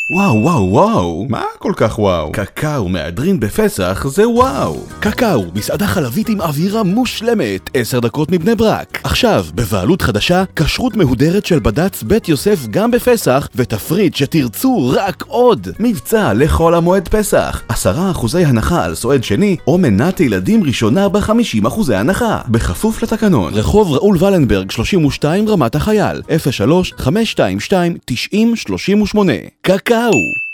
וואו וואו וואו, מה כל כך וואו? קקאו מהדרין בפסח זה וואו. קקאו, מסעדה חלבית עם אווירה מושלמת, 10 דקות מבני ברק. עכשיו, בבעלות חדשה, כשרות מהודרת של בד"ץ בית יוסף גם בפסח, ותפריט שתרצו רק עוד. מבצע לכל המועד פסח, 10% הנחה על סועד שני, או מנת ילדים ראשונה ב50% הנחה. בכפוף לתקנון. רחוב ראול ולנברג 32 רמת החייל, 03-522-9038. קקאו.